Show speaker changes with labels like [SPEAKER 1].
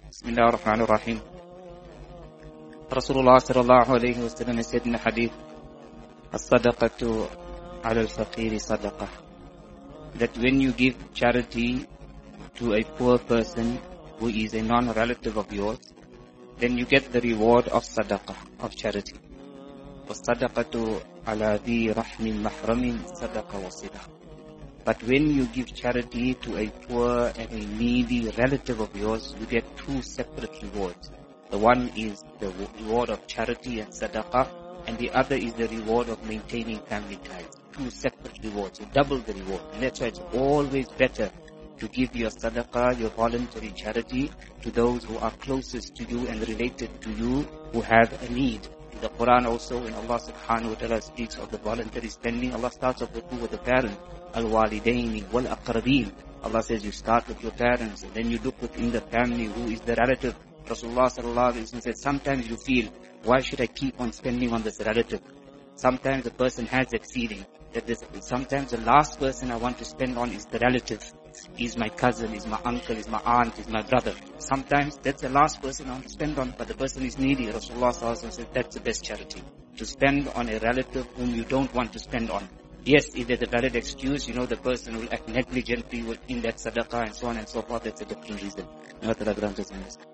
[SPEAKER 1] Bismillah ar-Rahman ar-Rahim. Rasulullah sallallahu alayhi wa sallam said in the hadith, as-sadaqatu ala al-faqiri sadaqah. That when you give charity to a poor person who is a non-relative of yours, then you get the reward of sadaqah, of charity. Was-sadaqatu ala dhi rahmin mahramin sadaqah wasilah. But when you give charity to a poor and a needy relative of yours, you get two separate rewards. The one is the reward of charity and sadaqah, and the other is the reward of maintaining family ties. Two separate rewards. You double the reward. And that's why it's always better to give your sadaqah, your voluntary charity, to those who are closest to you and related to you, who have a need. In the Quran also, when Allah subhanahu wa ta'ala speaks of the voluntary spending, Allah starts off with the parent. Al-walidaini wal-aqrabin. Allah says you start with your parents, and then you look within the family, who is the relative. Rasulullah sallallahu alaihi wasallam said, sometimes you feel, why should I keep on spending on this relative? Sometimes the person has exceeding. Sometimes the last person I want to spend on is the relative. Is my cousin, is my uncle, is my aunt, is my brother. Sometimes that's the last person I want to spend on, but the person is needy. Rasulullah sallallahu alaihi wasallam said that's the best charity. To spend on a relative whom you don't want to spend on. Yes, if there's a valid excuse, the person will act negligently in that sadaqah and so on and so forth, that's a different reason.